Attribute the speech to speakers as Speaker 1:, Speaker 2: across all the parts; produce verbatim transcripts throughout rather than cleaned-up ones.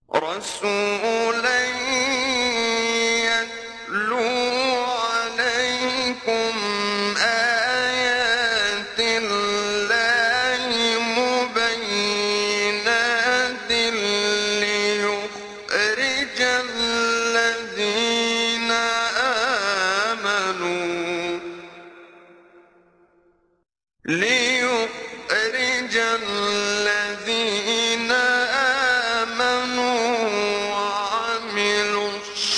Speaker 1: رسولا يتلو عليكم آيات الله مبينات ليخرج الذين آمنوا ليخرج الذين آمنوا وعملوا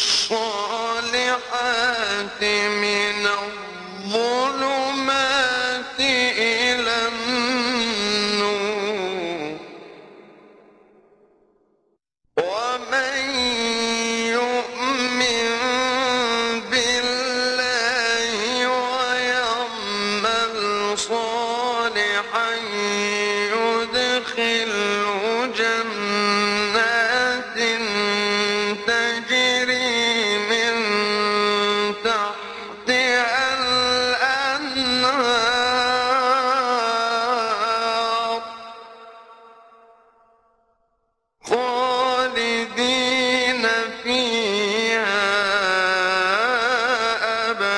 Speaker 1: الصالحات من الظلمات إلى النور ومن يؤمن بالله ويعمل صالحا يدخله جنات تجري من تحتها الأنهار خالدين فيها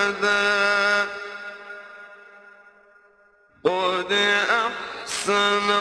Speaker 1: أبدا قد أحسن